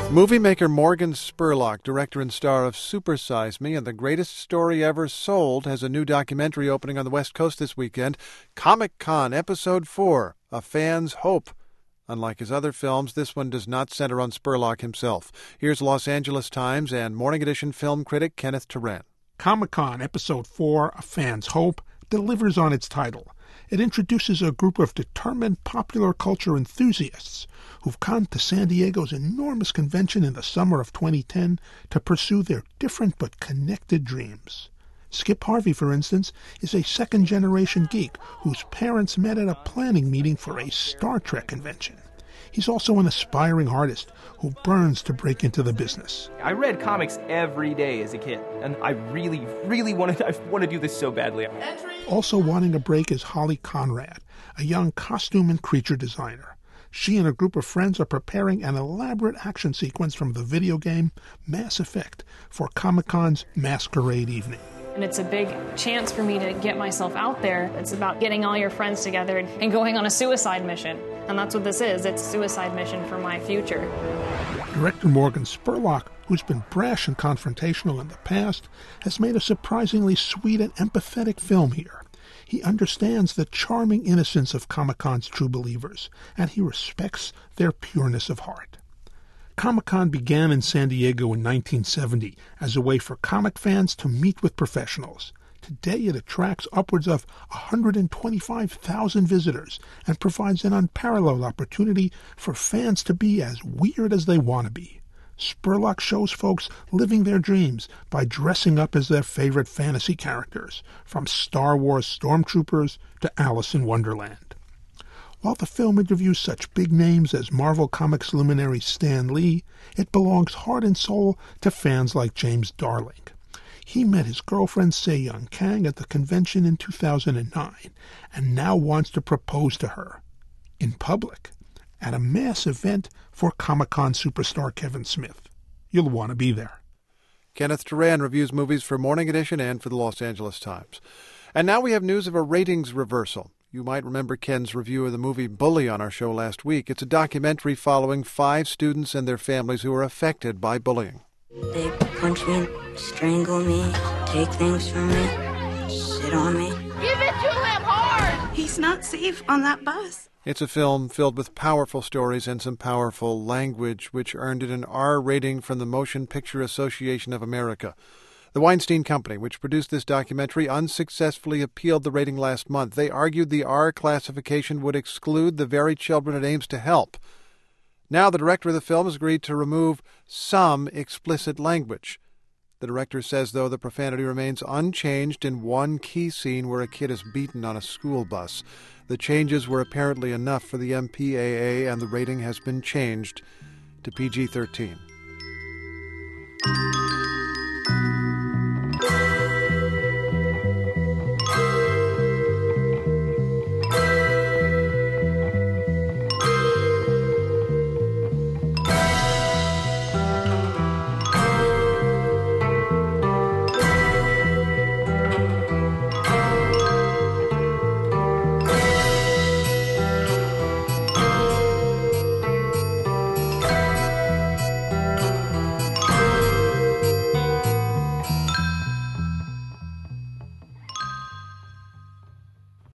Movie maker Morgan Spurlock, director and star of Super Size Me and The Greatest Story Ever Sold, has a new documentary opening on the West Coast this weekend, Comic-Con Episode 4, A Fan's Hope. Unlike his other films, this one does not center on Spurlock himself. Here's Los Angeles Times and Morning Edition film critic Kenneth Turan. Comic-Con Episode 4, A Fan's Hope, delivers on its title. It introduces a group of determined popular culture enthusiasts who've come to San Diego's enormous convention in the summer of 2010 to pursue their different but connected dreams. Skip Harvey, for instance, is a second-generation geek whose parents met at a planning meeting for a Star Trek convention. He's also an aspiring artist who burns to break into the business. I read comics every day as a kid, and I really want to do this so badly. Also wanting a break is Holly Conrad, a young costume and creature designer. She and a group of friends are preparing an elaborate action sequence from the video game Mass Effect for Comic-Con's Masquerade Evening. And it's a big chance for me to get myself out there. It's about getting all your friends together and going on a suicide mission. And that's what this is. It's a suicide mission for my future. Director Morgan Spurlock, who's been brash and confrontational in the past, has made a surprisingly sweet and empathetic film here. He understands the charming innocence of Comic-Con's true believers, and he respects their pureness of heart. Comic-Con began in San Diego in 1970 as a way for comic fans to meet with professionals. Today it attracts upwards of 125,000 visitors and provides an unparalleled opportunity for fans to be as weird as they want to be. Spurlock shows folks living their dreams by dressing up as their favorite fantasy characters, from Star Wars stormtroopers to Alice in Wonderland. While the film interviews such big names as Marvel Comics luminary Stan Lee, it belongs heart and soul to fans like James Darling. He met his girlfriend Se-Young Kang at the convention in 2009 and now wants to propose to her in public at a mass event for Comic-Con superstar Kevin Smith. You'll want to be there. Kenneth Turan reviews movies for Morning Edition and for the Los Angeles Times. And now we have news of a ratings reversal. You might remember Ken's review of the movie Bully on our show last week. It's a documentary following 5 students and their families who are affected by bullying. They punch me, strangle me, take things from me, sit on me. Give it to him hard! He's not safe on that bus. It's a film filled with powerful stories and some powerful language, which earned it an R rating from the Motion Picture Association of America. The Weinstein Company, which produced this documentary, unsuccessfully appealed the rating last month. They argued the R classification would exclude the very children it aims to help. Now the director of the film has agreed to remove some explicit language. The director says, though, the profanity remains unchanged in one key scene where a kid is beaten on a school bus. The changes were apparently enough for the MPAA, and the rating has been changed to PG-13.